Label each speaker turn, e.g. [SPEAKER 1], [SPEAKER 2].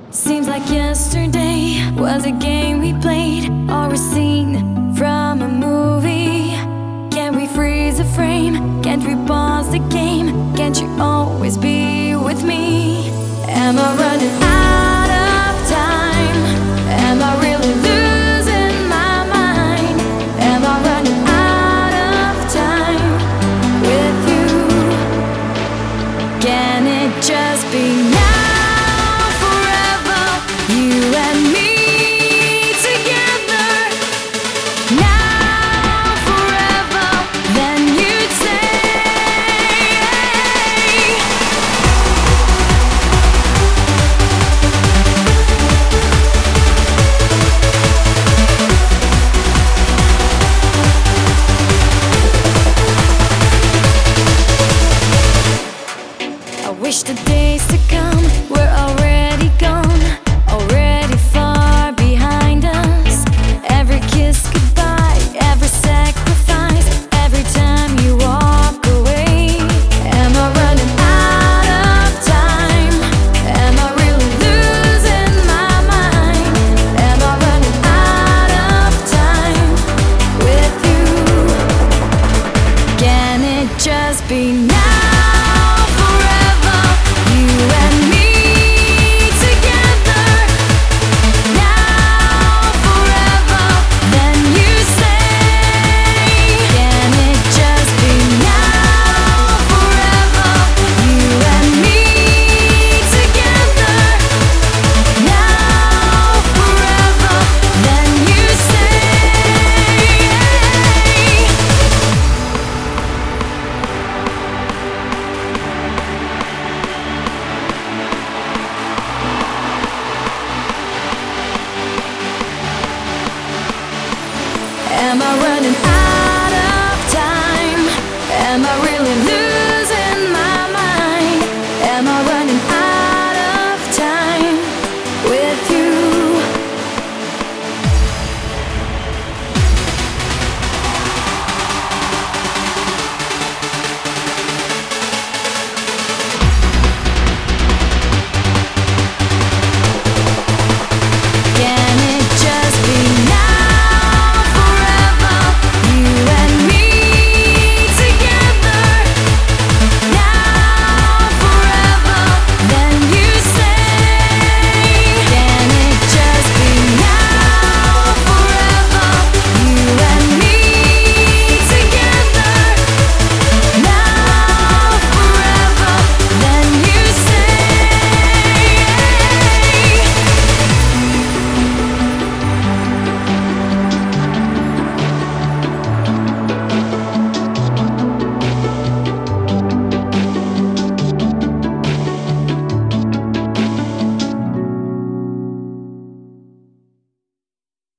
[SPEAKER 1] Seems like yesterday was a game we played, or a scene from a movie. Can't we freeze a frame? Can't we pause the game? Can't you always be with me? Am I running out of time? Am I really losing my mind? Am I running out of time with you? Can it just be now? You and me together, now forever, then you'd say. I wish the days to come were already gone. Already far behind us. Every kiss goodbye, every sacrifice, every time you walk away. Am I running out of time? Am I really losing my mind? Am I running out of time with you? Can it just be now? Am I right?